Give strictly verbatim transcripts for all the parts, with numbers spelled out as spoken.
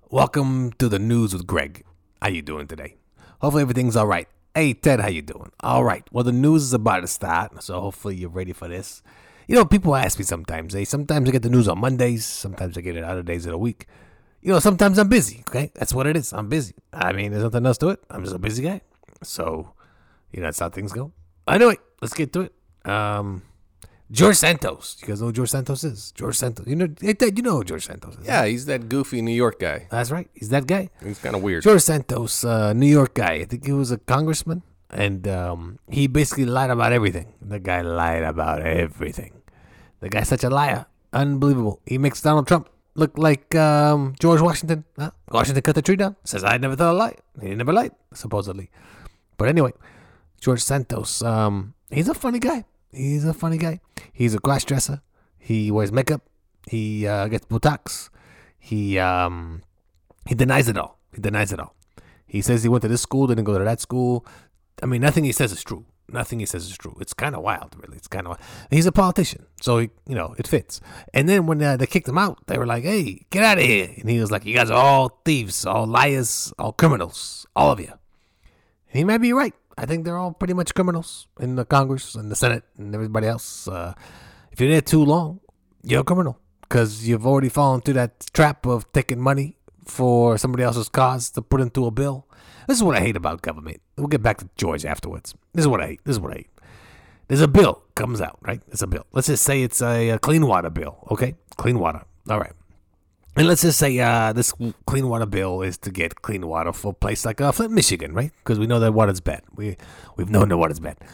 Welcome to the news with Greg. How you doing today? Hopefully everything's all right. Hey Ted, how you doing? All right. Well, the news is about to start, so hopefully you're ready for this. You know, people ask me sometimes. They sometimes I get the news on Mondays. Sometimes I get it other days of the week. You know, sometimes I'm busy. Okay, that's what it is. I'm busy. I mean, there's nothing else to it. I'm just a busy guy. So, you know, that's how things go. Anyway, let's get to it. Um. George Santos. You guys know who George Santos is? George Santos. You know, hey, Ted, you know who George Santos is. Yeah, he's that goofy New York guy. That's right. He's that guy. He's kind of weird. George Santos, uh, New York guy. I think he was a congressman. And um, he basically lied about everything. The guy lied about everything. The guy's such a liar. Unbelievable. He makes Donald Trump look like um, George Washington. Huh? Washington cut the tree down. Says, I never thought a lie. He never lied, supposedly. But anyway, George Santos, um, he's a funny guy. He's a funny guy. He's a cross-dresser. He wears makeup. He uh, gets Botox. He um, he denies it all. He denies it all. He says he went to this school, didn't go to that school. I mean, nothing he says is true. Nothing he says is true. It's kind of wild, really. It's kind of. He's a politician, so he, you know it fits. And then when uh, they kicked him out, they were like, "Hey, get out of here!" And he was like, "You guys are all thieves, all liars, all criminals, all of you." And he might be right. I think they're all pretty much criminals in the Congress and the Senate and everybody else. Uh, if you're there too long, you're a criminal because you've already fallen into that trap of taking money for somebody else's cause to put into a bill. This is what I hate about government. We'll get back to George afterwards. This is what I hate. This is what I hate. There's a bill comes out, right? It's a bill. Let's just say it's a, a clean water bill, okay? Clean water. All right. And let's just say uh, this clean water bill is to get clean water for a place like uh, Flint, Michigan, right? Because we know that water's bad. We, we've known that water's bad.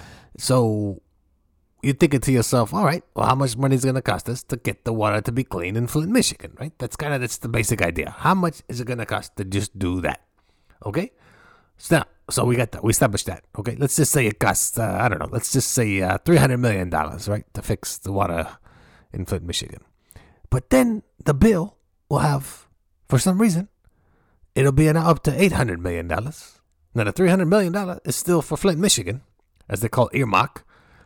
So you're thinking to yourself, all right, well, how much money is it going to cost us to get the water to be clean in Flint, Michigan, right? That's kind of that's the basic idea. How much is it going to cost to just do that? Okay? So, now, so we got that. We established that. Okay? Let's just say it costs, uh, I don't know, let's just say uh, three hundred million dollars, right, to fix the water in Flint, Michigan. But then the bill will have, for some reason, it'll be up to eight hundred million dollars. Now, the three hundred million dollars is still for Flint, Michigan, as they call earmark.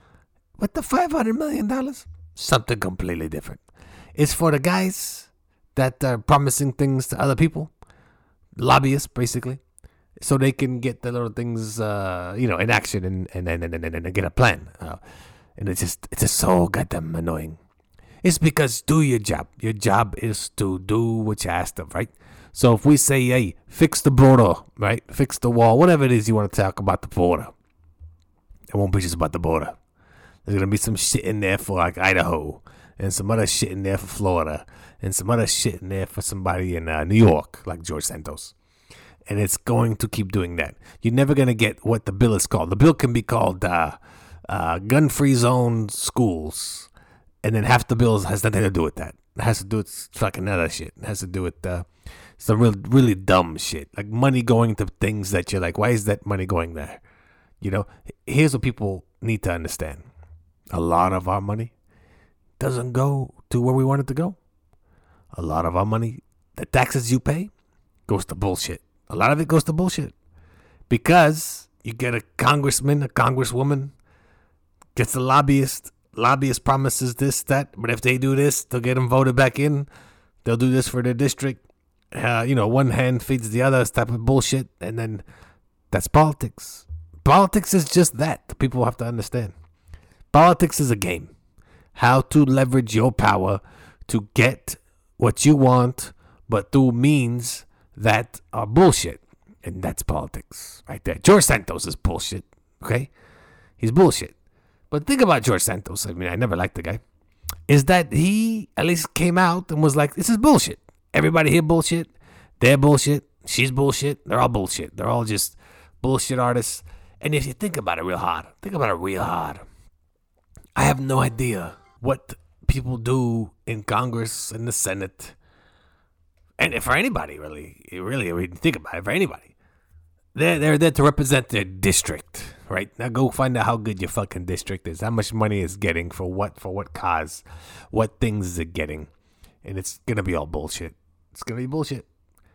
But the five hundred million dollars, something completely different. It's for the guys that are promising things to other people, lobbyists, basically, so they can get the little things, uh, you know, in action and, and, and, and, and, and get a plan. Uh, and it's just, it's just so goddamn annoying. It's because do your job. Your job is to do what you asked of, right? So if we say, hey, fix the border, right? Fix the wall, whatever it is you want to talk about the border. It won't be just about the border. There's going to be some shit in there for like Idaho and some other shit in there for Florida and some other shit in there for somebody in uh, New York like George Santos. And it's going to keep doing that. You're never going to get what the bill is called. The bill can be called uh, uh, gun-free zone schools. And then half the bill has nothing to do with that. It has to do with fucking other shit. It has to do with uh, some real, really dumb shit. Like money going to things that you're like, why is that money going there? You know, here's what people need to understand. A lot of our money doesn't go to where we want it to go. A lot of our money, the taxes you pay, goes to bullshit. A lot of it goes to bullshit. Because you get a congressman, a congresswoman, gets a lobbyist, lobbyist promises this, that, but if they do this, they'll get them voted back in. They'll do this for their district. Uh, you know, one hand feeds the other type of bullshit, and then that's politics. Politics is just that. People have to understand. Politics is a game. How to leverage your power to get what you want, but through means that are bullshit. And that's politics right there. George Santos is bullshit, okay? He's bullshit. But think about George Santos. I mean, I never liked the guy. Is that he at least came out and was like, this is bullshit. Everybody here bullshit. They're bullshit. She's bullshit. They're all bullshit. They're all just bullshit artists. And if you think about it real hard, think about it real hard. I have no idea what people do in Congress and the Senate. And for anybody, really, really, when you think about it, for anybody. They're, they're there to represent their district, right? Now go find out how good your fucking district is. How much money it's getting for what, for what cause. What things is it getting? And it's going to be all bullshit. It's going to be bullshit.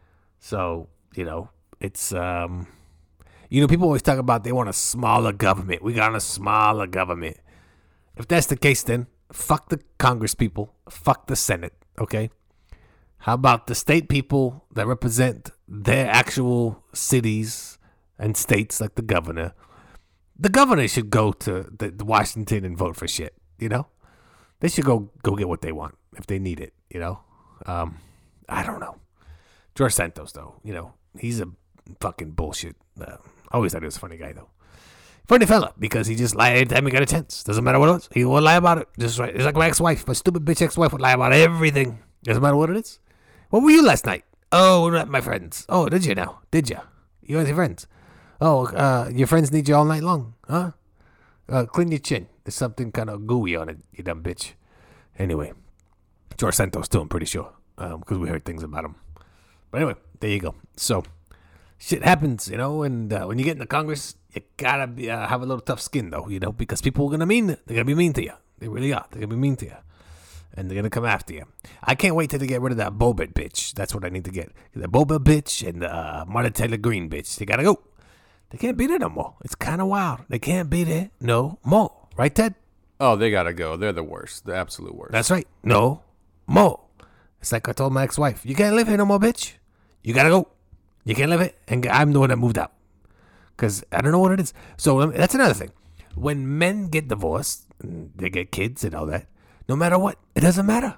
So, you know, it's, um, you know, people always talk about they want a smaller government. We got a smaller government. If that's the case, then fuck the Congress people. Fuck the Senate, okay? How about the state people that represent their actual cities and states, like the governor? The governor should go to the, the Washington and vote for shit, you know? They should go go get what they want if they need it, you know? Um, I don't know. George Santos, though, you know, he's a fucking bullshit. Uh, I always thought he was a funny guy, though. Funny fella, because he just lied every time he got a chance. Doesn't matter what it was. He would lie about it. Just right. It's like my ex-wife. My stupid bitch ex-wife would lie about everything. Doesn't matter what it is. What were you last night? Oh, we're not my friends. Oh, did you now? Did you? You with your friends? Oh, uh, your friends need you all night long, huh? Uh, clean your chin. There's something kind of gooey on it, you dumb bitch. Anyway, George Santos too, I'm pretty sure, because um, we heard things about him. But anyway, there you go. So, shit happens, you know, and uh, when you get into Congress, you gotta be, uh, have a little tough skin, though, you know, because people are gonna mean, they're gonna be mean to you. They really are. They're gonna be mean to you. And they're gonna come after you. I can't wait till they get rid of that Bobet bitch. That's what I need to get. The Bobet bitch and the uh, Martin Taylor Greene bitch. They gotta go. They can't be there no more. It's kind of wild. They can't be there no more. Right, Ted? Oh, they gotta go. They're the worst. The absolute worst. That's right. No more. It's like I told my ex-wife. You can't live here no more, bitch. You gotta go. You can't live it. And I'm the one that moved out. Because I don't know what it is. So um, that's another thing. When men get divorced, they get kids and all that, no matter what, it doesn't matter.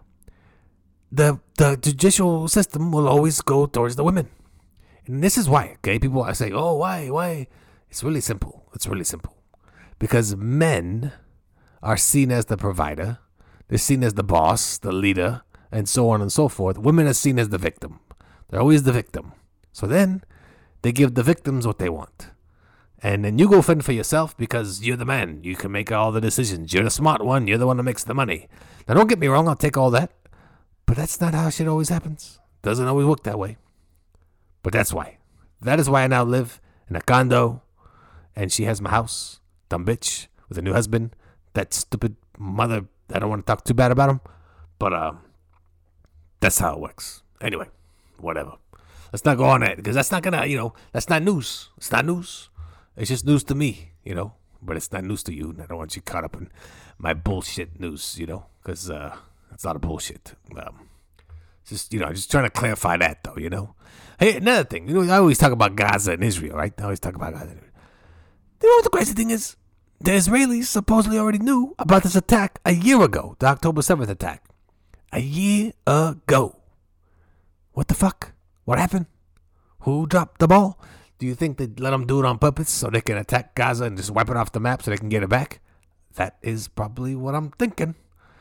The the judicial system will always go towards the women. And this is why, okay? People are saying, oh, why, why? It's really simple. It's really simple. Because men are seen as the provider. They're seen as the boss, the leader, and so on and so forth. Women are seen as the victim. They're always the victim. So then they give the victims what they want. And then you go fend for yourself because you're the man. You can make all the decisions. You're the smart one. You're the one that makes the money. Now, don't get me wrong. I'll take all that. But that's not how shit always happens. Doesn't always work that way. But that's why. That is why I now live in a condo. And she has my house. Dumb bitch. With a new husband. That stupid mother. I don't want to talk too bad about him. But uh, that's how it works. Anyway. Whatever. Let's not go on that. Because that's not going to, you know, that's not news. It's not news. It's just news to me, you know. But it's not news to you. And I don't want you caught up in my bullshit news, you know. Because uh, it's not a bullshit. Um, just, you know, just trying to clarify that, though, you know. Hey, another thing. You know, I always talk about Gaza and Israel, right? I always talk about Gaza and Israel. You know what the crazy thing is? The Israelis supposedly already knew about this attack a year ago. The October seventh attack. A year ago. What the fuck? What happened? Who dropped the ball? Do you think they let them do it on purpose so they can attack Gaza and just wipe it off the map so they can get it back? That is probably what I'm thinking.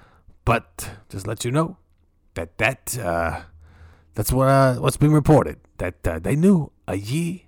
But just let you know that that uh, that's what uh, what's being reported. That uh, they knew a year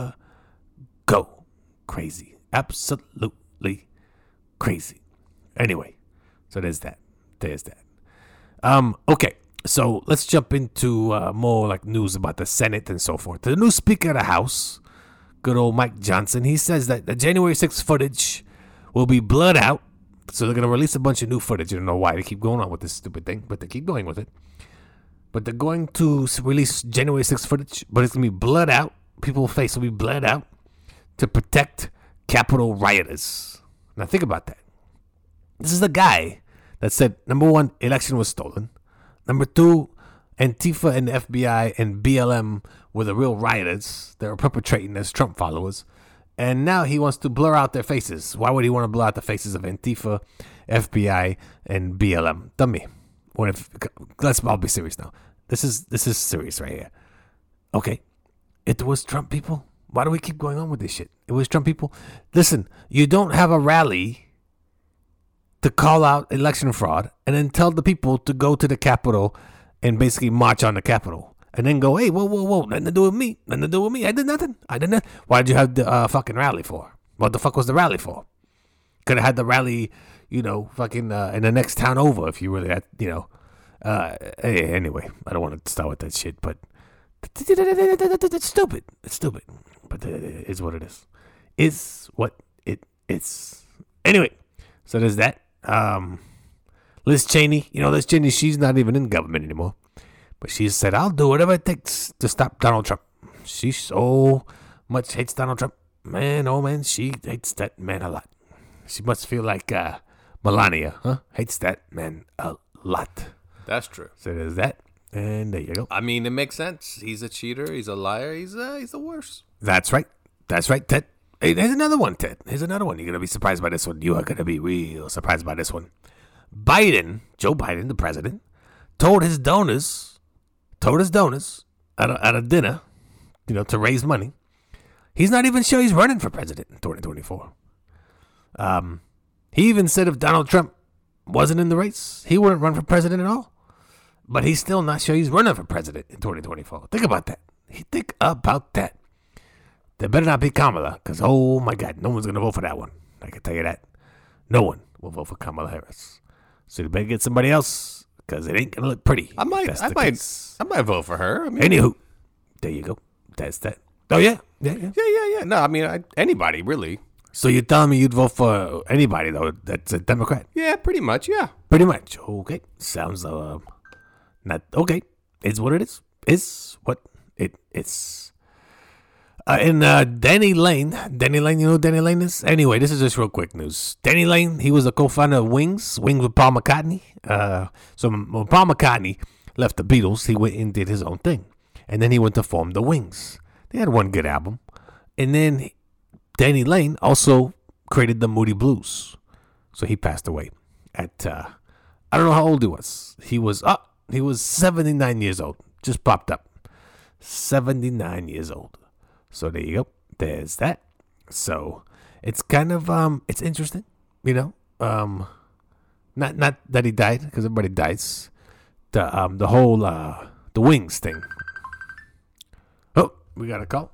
ago. Crazy. Absolutely crazy. Anyway, so there's that. There's that. Um. Okay. So let's jump into uh, more like news about the Senate and so forth. The new Speaker of the House, good old Mike Johnson, he says that the January sixth footage will be blurred out. So they're going to release a bunch of new footage. I don't know why they keep going on with this stupid thing, but they keep going with it. But they're going to release January sixth footage, but it's going to be blurred out. People's face will be blurred out to protect Capitol rioters. Now think about that. This is the guy that said, number one, election was stolen. Number two, Antifa and the F B I and B L M were the real rioters that were perpetrating as Trump followers. And now he wants to blur out their faces. Why would he want to blur out the faces of Antifa, F B I, and B L M? Dummy. What if? Let's all be serious now. This is this is serious right here. Okay, it was Trump people. Why do we keep going on with this shit? It was Trump people. Listen, you don't have a rally to call out election fraud and then tell the people to go to the Capitol and basically march on the Capitol and then go, hey, whoa, whoa, whoa, nothing to do with me, nothing to do with me. I did nothing. I did nothing. Why did you have the uh, fucking rally for? What the fuck was the rally for? Could have had the rally, you know, fucking uh, in the next town over if you really had, you know. Uh, anyway, I don't want to start with that shit, but it's stupid. It's stupid. But it is what it is. Is what it is. Anyway, so there's that. Um, Liz Cheney, you know, Liz Cheney, she's not even in government anymore. But she said, I'll do whatever it takes to stop Donald Trump. She so much hates Donald Trump. Man, oh man, she hates that man a lot. She must feel like uh, Melania, huh? Hates that man a lot. That's true. So there's that. And there you go. I mean, it makes sense. He's a cheater. He's a liar. He's uh, he's the worst. That's right. That's right, Ted. Hey, here's another one, Ted. Here's another one. You're going to be surprised by this one. You are going to be real surprised by this one. Biden, Joe Biden, the president, told his donors, told his donors at a, at a dinner, you know, to raise money. He's not even sure he's running for president in twenty twenty-four. Um, he even said if Donald Trump wasn't in the race, he wouldn't run for president at all. But he's still not sure he's running for president in twenty twenty-four. Think about that. Think about that. There better not be Kamala, because, oh, my God, no one's going to vote for that one. I can tell you that. No one will vote for Kamala Harris. So you better get somebody else, because it ain't going to look pretty. I might, That's I the might, case. I might vote for her. I mean, Anywho, there you go. That's that. Oh, yeah. Yeah, yeah. yeah, yeah, yeah. No, I mean, I, anybody really. So you're telling me you'd vote for anybody, though, that's a Democrat? Yeah, pretty much. Yeah. Pretty much. Okay. Sounds, uh, not, okay. It's what it is. It's what it is. Uh, and uh, Danny Lane, Danny Lane, you know who Danny Lane is? Anyway, this is just real quick news. Danny Lane, he was a co-founder of Wings, Wings with Paul McCartney. Uh, so when Paul McCartney left the Beatles, he went and did his own thing. And then he went to form the Wings. They had one good album. And then Danny Lane also created the Moody Blues. So he passed away at, uh, I don't know how old he was. He was up. He was seventy-nine years old. Just popped up. seventy-nine years old. So there you go. There's that. So it's kind of um, it's interesting, you know. Um, not not that he died, because everybody dies. The um, the whole uh, the Wings thing. Oh, we got a call.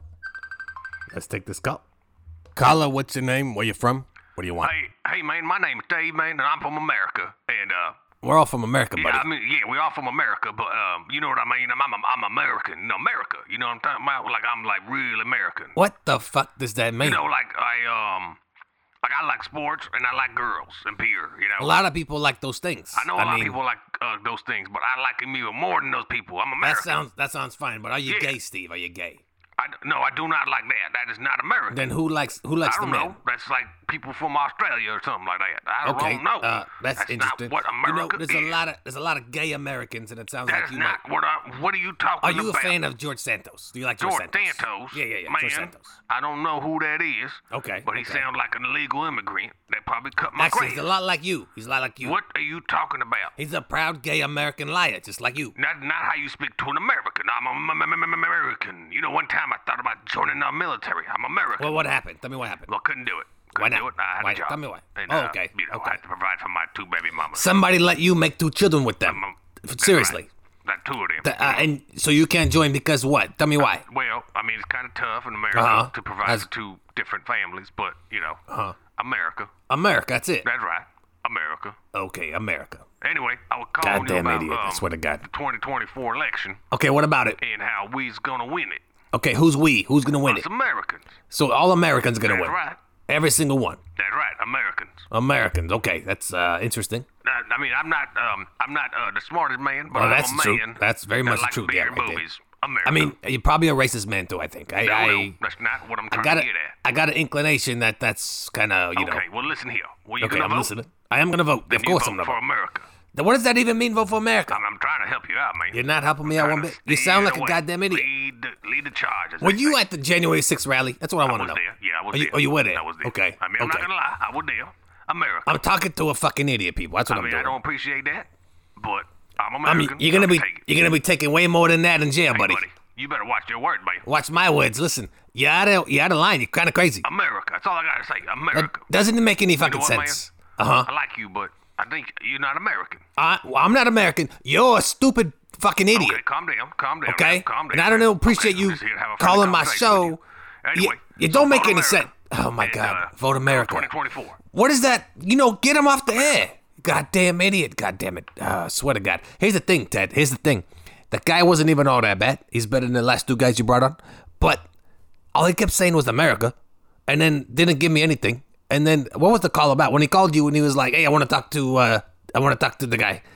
Let's take this call. Caller, what's your name? Where you from? What do you want? Hey, hey, man, my name is Dave, man, and I'm from America. And, uh, We're all from America, buddy. yeah, I mean, yeah, we're all from America, but, um, you know what I mean? I'm, I'm, I'm American. No, America. You know what I'm talking about? Like, I'm, like, real American. What the fuck does that mean? You know, like, I, um, like, I like sports, and I like girls and beer, you know? A lot of people like those things. I know a lot mean, of people like uh, those things, but I like them even more than those people. I'm That American. sounds that sounds fine, but are you Yeah. gay, Steve? Are you gay? I, no, I do not like that. That is not American. Then who likes who likes I don't the know. man? That's like people from Australia or something like that. I don't, Okay, know. uh, that's, interesting. Not what America you know, there's is. a lot of there's a lot of gay Americans, and it sounds That like is you not might. what I, what are you talking Are about? you a fan of George Santos? Do you like George, George Santos? Yeah, yeah, yeah. Man, George Santos. I don't know who that is. Okay, But he okay. sounds like an illegal immigrant that probably cut my Actually, grass. he's a lot like you. He's a lot like you. What are you talking about? He's a proud gay American liar, just like you. Not, not how you speak to an American. I'm a American. You know, one time I thought about joining the military. I'm American. Well, what happened? Tell me what happened. Well, couldn't do it. Why Couldn't not? do it. I had Why a not? job. Tell me why. And, Oh, uh, okay. You know, Okay. I had to provide for my two baby mamas. Somebody let you make two children with them. Um, that's Seriously. right. That two of them. The- uh, and so you can't join because what? Tell me why. Well, I mean, it's kind of tough in America Uh-huh. to provide As- for two different families, but, you know, Uh-huh. America. America, that's it. That's right. America. Okay, America. Anyway, I was calling you Goddamn about idiot, I um, swear to God. the twenty twenty-four election Okay, what about it? and how we's gonna win it. Okay, who's we? Who's gonna win Us it? Americans. So all Americans gonna That's win. right. Every single one. That's right. Americans. Americans. Okay, that's uh, interesting. I, I mean, I'm not um, I'm not uh, the smartest man, but Oh, I'm that's a true. man. That's very that much the likes truth, beer yeah, and right there. movies. America. I mean, you're probably a racist man too. I think. I no, I, no, that's not what I'm I trying got to a, get at. I got an inclination that that's kind of you Okay, know. well, listen here. Well, you Okay, gonna I'm vote? listening. I am gonna vote. Then Of you course, vote I'm gonna for vote. America. Then what does that even mean? Vote for America? I'm, I'm trying to help you out, man. You're not helping me out one Trying bit. to You sound steer like a away. goddamn idiot. Lead the, lead the charge. as Were they you say. at the January sixth rally? That's what I I want to was know. there. Yeah, I was Are you, there. are you were there? I was there. Okay. I mean, I'm okay. not gonna lie. I was there. America. I'm talking to a fucking idiot, people. That's what I I'm mean, doing. I don't appreciate that, but I'm I American. mean, you're gonna so I be can take it. you're gonna be taking way more than that in jail, Hey, buddy. You better watch your word, man. Watch my words. Listen, you're out of you're out of line. You're kind of crazy. America. That's all I gotta say. America. That doesn't make any You know fucking what, man? sense. Uh huh. I like you, but I think you're not American. I, well, I'm not American. You're a stupid fucking idiot. Okay, calm down. Calm down. Okay? now, Calm down. And I don't man. appreciate Okay, you I'm just here to have a friendly calling my conversation show. with you. Anyway, You, you don't so make vote any America. sense. Oh my And, God. uh, Vote America. twenty twenty-four. What is that? You know, get him off the air. Goddamn idiot. Goddamn it. Uh, swear to God. Here's the thing, Ted. Here's the thing. The guy wasn't even all that bad. He's better than the last two guys you brought on. But all he kept saying was America, and then didn't give me anything. And then what was the call about? When he called you and he was like, "Hey, I want to talk to, uh, I want to talk to the guy,"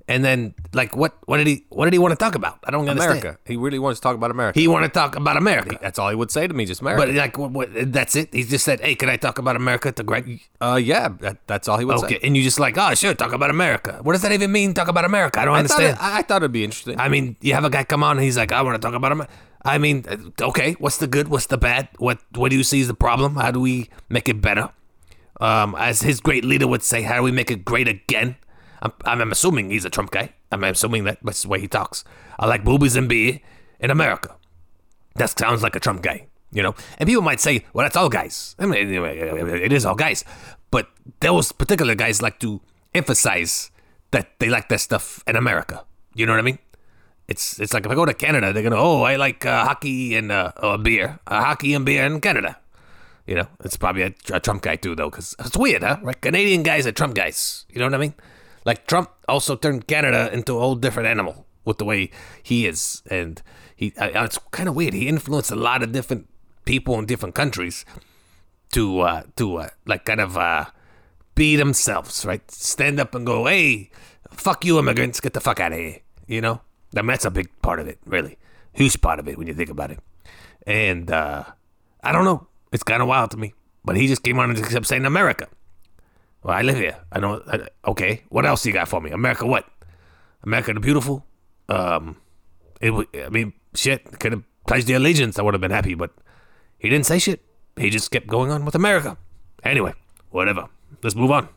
And then, like, what what did he what did he want to talk about? I don't understand. America. He really wants to talk about America. He wanted to talk about America. That's all he would say to me, just America. But, like, what, what, that's it? He just said, hey, can I talk about America to Greg? uh, yeah, that, that's all he would Okay, say. and you just like, oh, sure, talk about America. What does that even mean, talk about America? I don't I thought, understand. it, I I thought it'd be interesting. I mean, you have a guy come on and he's like, I want to talk about him. I mean, okay, what's the good? What's the bad? What what do you see as the problem? How do we make it better? Um, as his great leader would say, how do we make it great again? I'm, I'm assuming he's a Trump guy. I'm assuming that that's the way he talks. I like boobies and beer in America. That sounds like a Trump guy, you know? And people might say, well, that's all guys. I mean, it is all guys. But those particular guys like to emphasize that they like that stuff in America. You know what I mean? It's it's like if I go to Canada, they're going to, oh, I like uh, hockey and uh, uh, beer. Uh, hockey and beer in Canada. You know, it's probably a, a Trump guy too, though, because it's weird, huh? Right? Canadian guys are Trump guys. You know what I mean? Like, Trump also turned Canada into a whole different animal with the way he is. And he uh, it's kind of weird. He influenced a lot of different people in different countries to, uh, to uh, like, kind of uh, be themselves, right? Stand up and go, hey, fuck you, immigrants. Get the fuck out of here. You know? I mean, that's a big part of it, really. Huge part of it when you think about it. And uh, I don't know. It's kind of wild to me. But he just came on and just kept saying America. Well, I live here. I know. I, okay. What else you got for me? America what? America the beautiful? Um, it. w- I mean, shit. Could have pledged the allegiance. I would have been happy. But he didn't say shit. He just kept going on with America. Anyway, whatever. Let's move on.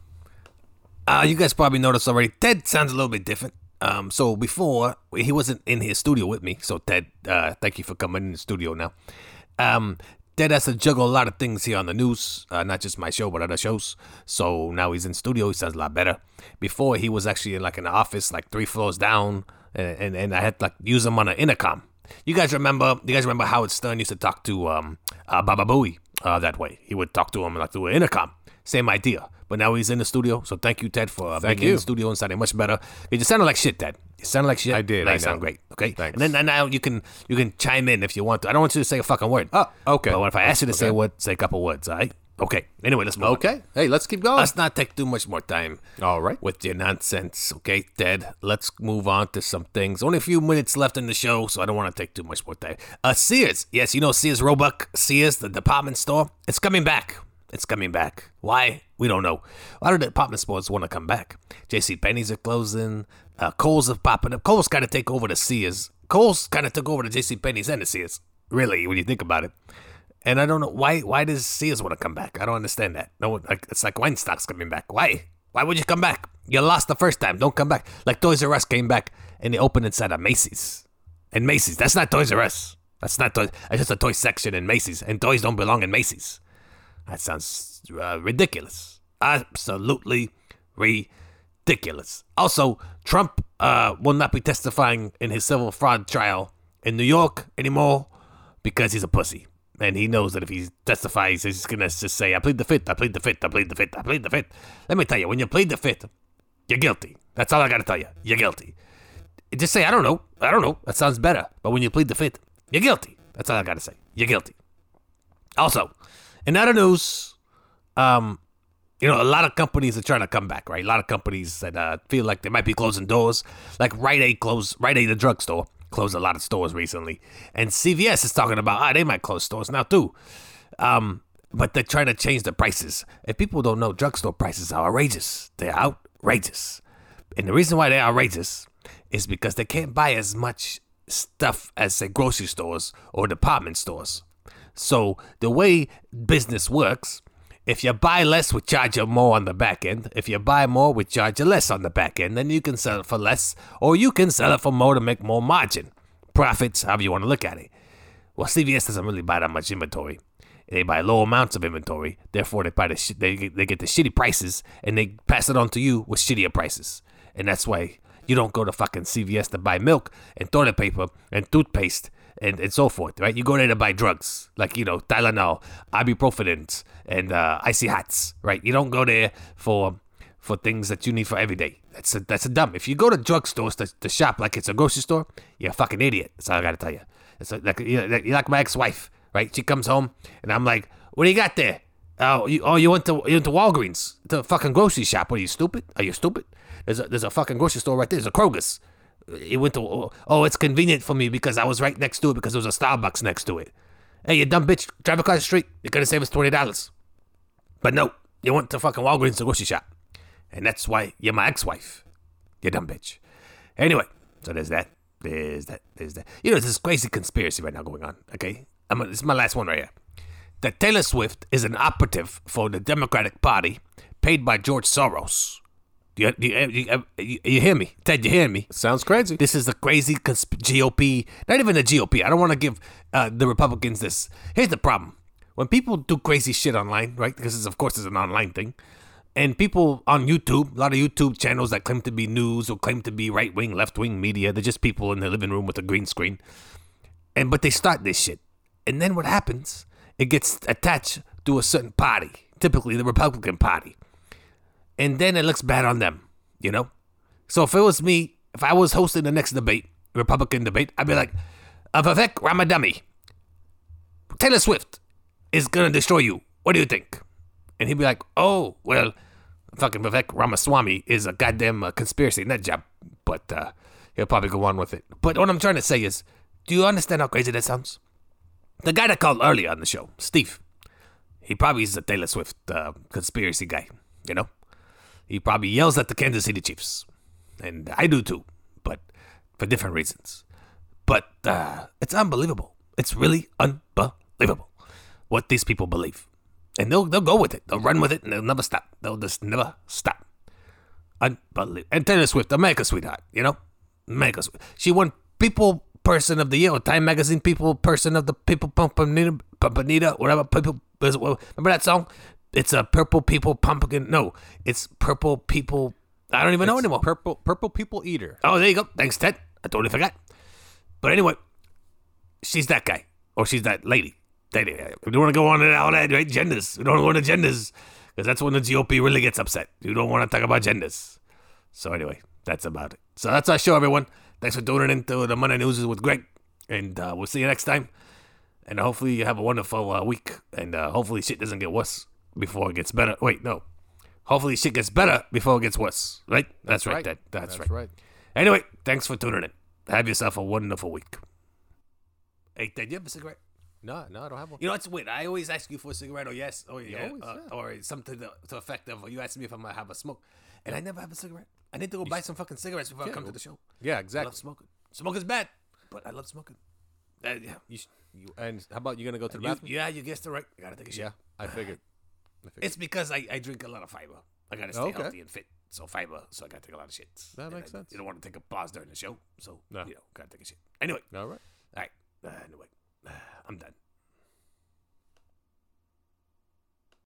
Uh, you guys probably noticed already. Ted sounds a little bit different. Um, so before, he wasn't in his studio with me. So Ted, uh, thank you for coming in the studio now. Um, Ted has to juggle a lot of things here on the news, uh, not just my show, but other shows. So now he's in studio. He sounds a lot better. Before, he was actually in like an office, like three floors down, and, and, and I had to like use him on an intercom. You guys remember? You guys remember Howard Stern used to talk to um, uh, Baba Booey uh, that way? He would talk to him like through an intercom. Same idea. But now he's in the studio, so thank you, Ted, for uh, Thank being in you. the studio and sounding much better. You just sounded like shit, Ted. You sounded like shit. I did, Now I you sound know. great. Okay. Thanks. And then and now you can you can chime in if you want to. I don't want you to say a fucking word. Oh, okay. But if I ask you to say a Okay. word, say a couple words. All right. Okay. Anyway, let's move on. Okay. Hey, let's keep going. Let's not take too much more time. All right. With your nonsense, okay, Ted? Let's move on to some things. Only a few minutes left in the show, so I don't want to take too much more time. Uh, Sears. Yes, you know Sears Roebuck. Sears, the department store. It's coming back. It's coming back. Why? We don't know. Why do the department stores want to come back? JCPenney's are closing. Uh, Kohl's are popping up. Kohl's kind of take over the Sears. Kohl's kind of took over the JCPenney's and the Sears. Really, when you think about it. And I don't know why. Why does Sears want to come back? I don't understand that. No, like it's like Weinstock's coming back. Why? Why would you come back? You lost the first time. Don't come back. Like Toys R Us came back and they opened inside a Macy's. And Macy's, that's not Toys R Us. That's not toys. It's just a toy section in Macy's. And toys don't belong in Macy's. That sounds uh, ridiculous. Absolutely ridiculous. Also, Trump uh, will not be testifying in his civil fraud trial in New York anymore because he's a pussy. And he knows that if he testifies, he's going to just say, I plead the fifth, I plead the fifth, I plead the fifth, I plead the fifth. Let me tell you, when you plead the fifth, you're guilty. That's all I got to tell you. You're guilty. Just say, I don't know. I don't know. That sounds better. But when you plead the fifth, you're guilty. That's all I got to say. You're guilty. Also, in other news, um, you know, a lot of companies are trying to come back, right? A lot of companies that uh, feel like they might be closing doors. Like Rite Aid closed, Rite Aid, the drugstore, closed a lot of stores recently. And C V S is talking about, ah, they might close stores now too. Um, but they're trying to change the prices. If people don't know, drugstore prices are outrageous. They're outrageous. And the reason why they're outrageous is because they can't buy as much stuff as, say, grocery stores or department stores. So the way business works, if you buy less, we charge you more on the back end. If you buy more, we charge you less on the back end. Then you can sell it for less, or you can sell it for more to make more margin. Profits, however you want to look at it. Well, C V S doesn't really buy that much inventory. They buy low amounts of inventory. Therefore, they buy the sh- they, they get the shitty prices, and they pass it on to you with shittier prices. And that's why you don't go to fucking C V S to buy milk and toilet paper and toothpaste and, and so forth, right? You go there to buy drugs, like, you know, Tylenol, ibuprofen, and uh, icy hots, right? You don't go there for for things that you need for every day. That's a, that's a dumb. If you go to drugstores to, to shop like it's a grocery store, you're a fucking idiot. That's all I got to tell you. It's like, you're like, you're like my ex-wife, right? She comes home, and I'm like, what do you got there? Oh, you, oh, you went to you went to Walgreens, the fucking grocery shop. What, are you stupid? Are you stupid? There's a there's a fucking grocery store right there. There's a Kroger's. He went to, oh, oh, it's convenient for me because I was right next to it because there was a Starbucks next to it. Hey, you dumb bitch, drive across the street. You're going to save us twenty dollars. But no, you went to fucking Walgreens to grocery shop. And that's why you're my ex-wife. You dumb bitch. Anyway, so there's that. There's that. There's that. You know, there's this crazy conspiracy right now going on, okay? I'm gonna, this is my last one right here. That Taylor Swift is an operative for the Democratic Party paid by George Soros. Do you, do you, you, you, you hear me? Ted, you hear me? Sounds crazy. This is the crazy consp- G O P, not even the G O P. I don't want to give uh, the Republicans this. Here's the problem. When people do crazy shit online, right? Because it's, of course it's an online thing. And people on YouTube, a lot of YouTube channels that claim to be news or claim to be right-wing, left-wing media, they're just people in their living room with a green screen. And but they start this shit. And then what happens, it gets attached to a certain party, typically the Republican Party. And then it looks bad on them, you know? So if it was me, if I was hosting the next debate, Republican debate, I'd be like, Vivek Ramadami, Taylor Swift is going to destroy you. What do you think? And he'd be like, oh, well, fucking Vivek Ramaswamy is a goddamn uh, conspiracy nut job. But uh, he'll probably go on with it. But what I'm trying to say is, do you understand how crazy that sounds? The guy that called earlier on the show, Steve, he probably is a Taylor Swift uh, conspiracy guy, you know? He probably yells at the Kansas City Chiefs. And I do too, but for different reasons. But uh, it's unbelievable. It's really unbelievable what these people believe. And they'll they'll go with it. They'll run with it and they'll never stop. They'll just never stop. Unbelievable. And Taylor Swift, America's sweetheart, you know? America's sweetheart. She won People Person of the Year, or Time Magazine People Person of the People Pumpanita, Pumpanita, whatever. People, remember that song? It's a Purple People Pumpkin. No, it's Purple People. I don't even know It's anymore. Purple Purple People Eater. Oh, there you go. Thanks, Ted. I totally forgot. But anyway, she's that guy. Or she's that lady. We don't want to go on to all that, right? Genders. We don't want to go into genders. Because that's when the G O P really gets upset. You don't want to talk about genders. So anyway, that's about it. So that's our show, everyone. Thanks for tuning in to the Monday News with Greg. And uh, we'll see you next time. And hopefully you have a wonderful uh, week. And uh, hopefully shit doesn't get worse before it gets better. Wait, no. Hopefully shit gets better before it gets worse. Right? That's right, right. Ted. That's, That's right. right. Anyway, thanks for tuning in. Have yourself a wonderful week. Hey, Ted, you have a cigarette? No, no, I don't have one. You know, it's weird. I always ask you for a cigarette or yes, or yeah, always, uh, yeah. or something to the effect of, or you ask me if I'm going to have a smoke. And I never have a cigarette. I need to go buy some fucking cigarettes before I Yeah, come to well, the show. Yeah, I exactly. love smoking. Smoking's bad, but I love smoking. Uh, yeah. You, sh- you, and how about you gonna go to the You- bathroom? yeah, you guessed it right. I got to take a shit. Yeah, I figured. I figured. It's because I, I drink a lot of fiber. I got to stay Okay. healthy and fit. So fiber, so I got to take a lot of shits. That And makes I- sense. You don't want to take a pause during the show. So, No. you know, got to take a shit. Anyway, All right. all right. Uh, anyway, I'm done.